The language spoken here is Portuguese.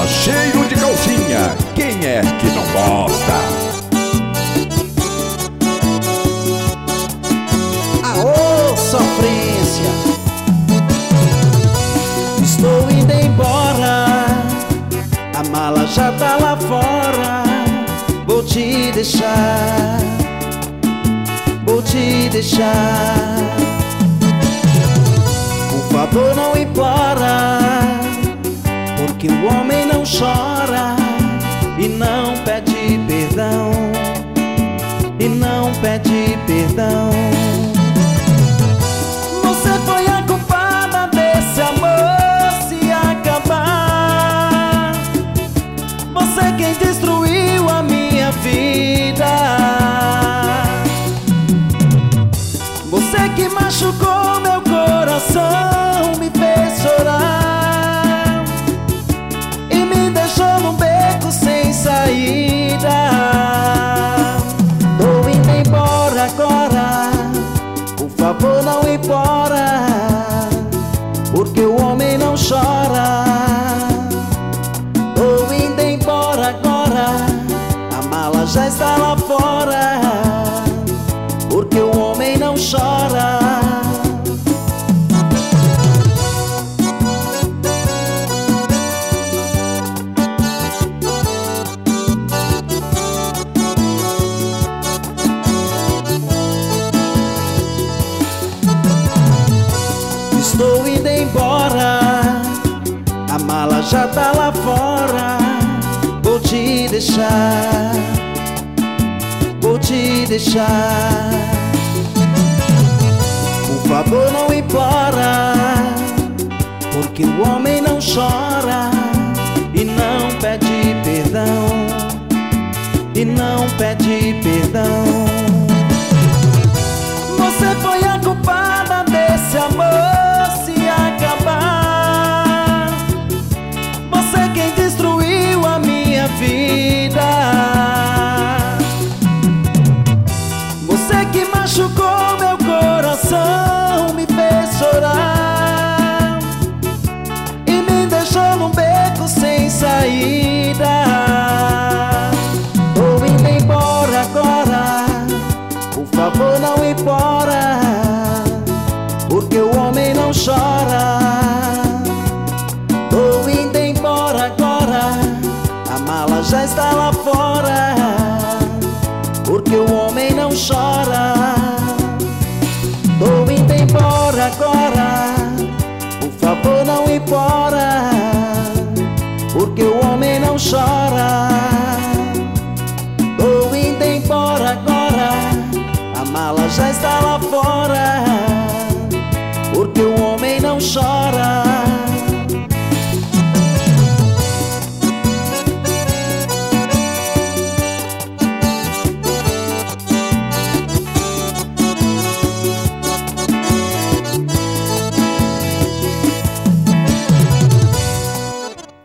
cheiro de calcinha, quem é que não gosta? Aô, sofrência! Estou indo embora, a mala já tá lá fora. Vou te deixar, vou te deixar. Por favor, não implora, porque o homem não chora e não pede perdão, e não pede perdão. Você foi a culpada desse amor se acabar. Você quem destruiu a minha vida. Você que machucou meu coração, me fez chorar e me deixou num beco sem saída. Tô indo embora agora, por favor não implora, porque o homem não chora. Tô indo embora agora, a mala já está lá fora, porque o homem não chora. Estou indo embora, a mala já tá lá fora. Vou te deixar, vou te deixar. Por favor, não implora, porque o homem não chora e não pede perdão, e não pede perdão. Você foi a culpada desse amor se acabar. Você quem destruiu a minha vida. Você que machucou meu coração, me fez chorar e me deixou num beco sem saída. Tô indo embora agora, por favor não implora, porque o homem não chora. Tô indo embora agora, a mala já está lá fora, porque o homem não chora. Tô indo embora agora, por favor não implora, porque o homem não chora. Tô indo embora agora, a mala já está lá fora, porque o homem não chora.